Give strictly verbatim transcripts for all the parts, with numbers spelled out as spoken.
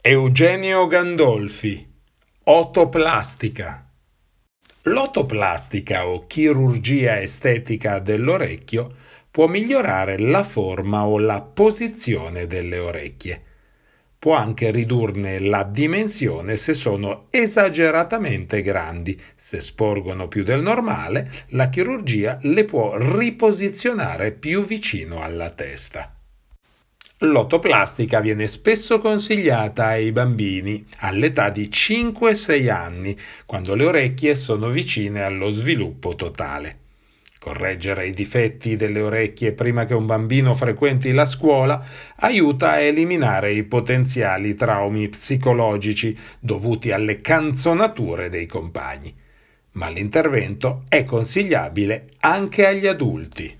Eugenio Gandolfi, otoplastica. L'otoplastica o chirurgia estetica dell'orecchio può migliorare la forma o la posizione delle orecchie. Può anche ridurne la dimensione se sono esageratamente grandi. Se sporgono più del normale, la chirurgia le può riposizionare più vicino alla testa. L'otoplastica viene spesso consigliata ai bambini all'età di cinque sei anni, quando le orecchie sono vicine allo sviluppo totale. Correggere i difetti delle orecchie prima che un bambino frequenti la scuola aiuta a eliminare i potenziali traumi psicologici dovuti alle canzonature dei compagni. Ma l'intervento è consigliabile anche agli adulti.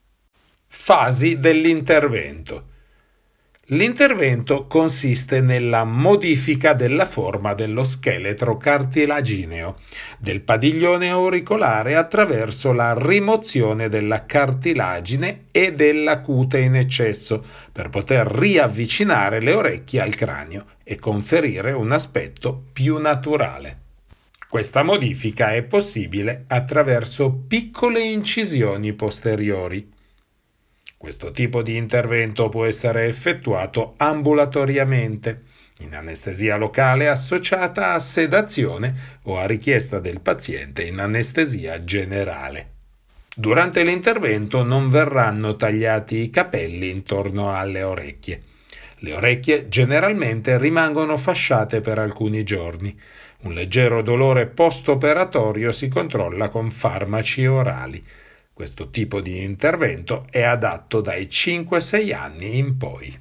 Fasi dell'intervento. L'intervento consiste nella modifica della forma dello scheletro cartilagineo del padiglione auricolare attraverso la rimozione della cartilagine e della cute in eccesso per poter riavvicinare le orecchie al cranio e conferire un aspetto più naturale. Questa modifica è possibile attraverso piccole incisioni posteriori. Questo tipo di intervento può essere effettuato ambulatoriamente, in anestesia locale associata a sedazione o a richiesta del paziente in anestesia generale. Durante l'intervento non verranno tagliati i capelli intorno alle orecchie. Le orecchie generalmente rimangono fasciate per alcuni giorni. Un leggero dolore post-operatorio si controlla con farmaci orali. Questo tipo di intervento è adatto dai cinque sei anni in poi.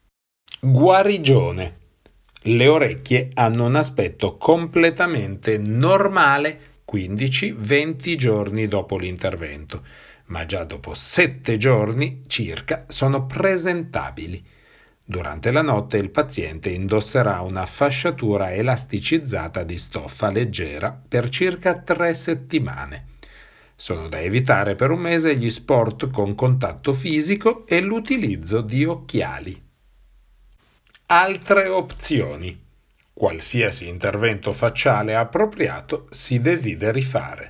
Guarigione. Le orecchie hanno un aspetto completamente normale quindici venti giorni dopo l'intervento, ma già dopo sette giorni circa sono presentabili. Durante la notte il paziente indosserà una fasciatura elasticizzata di stoffa leggera per circa tre settimane. Sono da evitare per un mese gli sport con contatto fisico e l'utilizzo di occhiali. Altre opzioni. Qualsiasi intervento facciale appropriato si desideri fare.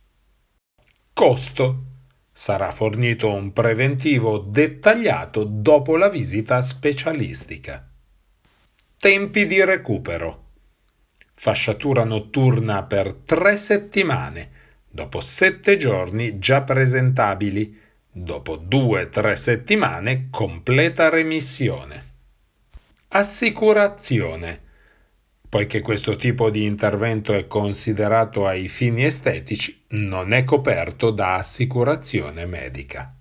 Costo. Sarà fornito un preventivo dettagliato dopo la visita specialistica. Tempi di recupero. Fasciatura notturna per tre settimane. Dopo sette giorni già presentabili, dopo due tre settimane completa remissione. Assicurazione. Poiché questo tipo di intervento è considerato ai fini estetici, non è coperto da assicurazione medica.